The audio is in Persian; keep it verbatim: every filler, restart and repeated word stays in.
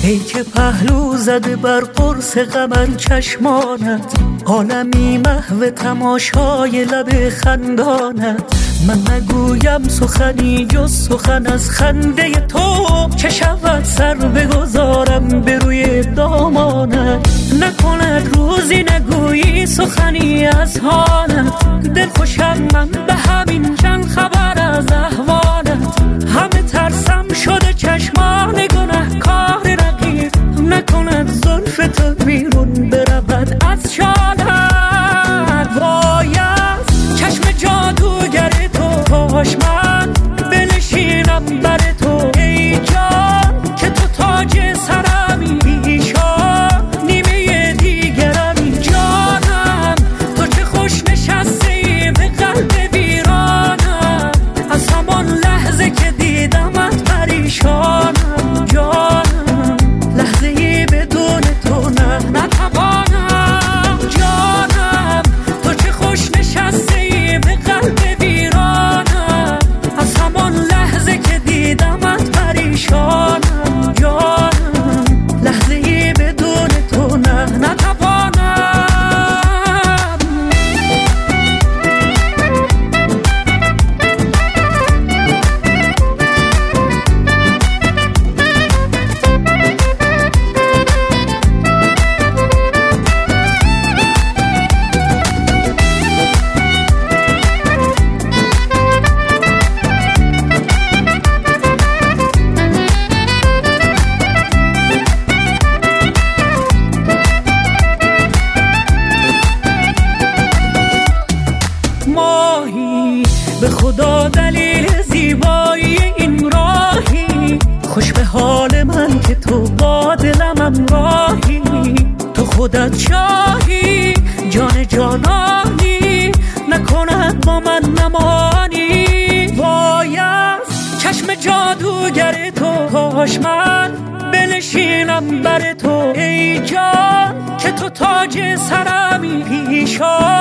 ای که پهلو زده بر قرص قمر چشمانت، عالمی محو تماشای لب خندانت. من نگویم سخنی جز سخن از خنده تو، چه شود سر بگذارم به روی دامانت. نکند روزی نگویی سخنی از حالت، دل خوشم من به همین چند خبر از احوالت. همه ترسم شده چشمان گناه کار رقیب، نکند زلف تو بیرون برود از شالت. وای از چشم جادوگر تو، کاش من بنشینم بر تو ای جان، که تو تاج سرمی ایشان نیمه دیگرمی. جانم تو چه خوش نشستی به قلب ویرانم، از همان لحظه که دیدمت پریشانم. جانم لحظه ای بدون تو نه نتوانم. جانم تو چه خوش نشستی به قلب ویرانم، از همان لحظه که دیدمت پریشانم. جانم لحظه ای بدون تو نه نتوانم. به خدا دلیل زیبایی این راهی، خوش به حال من که تو با دلم راهی. تو خودت شاهی جان جانانی، نکند با من نمانی. وای از چشم جادوگر تو، کاش من بنشینم بر تو ای جان، که تو تاج سرمی پیشان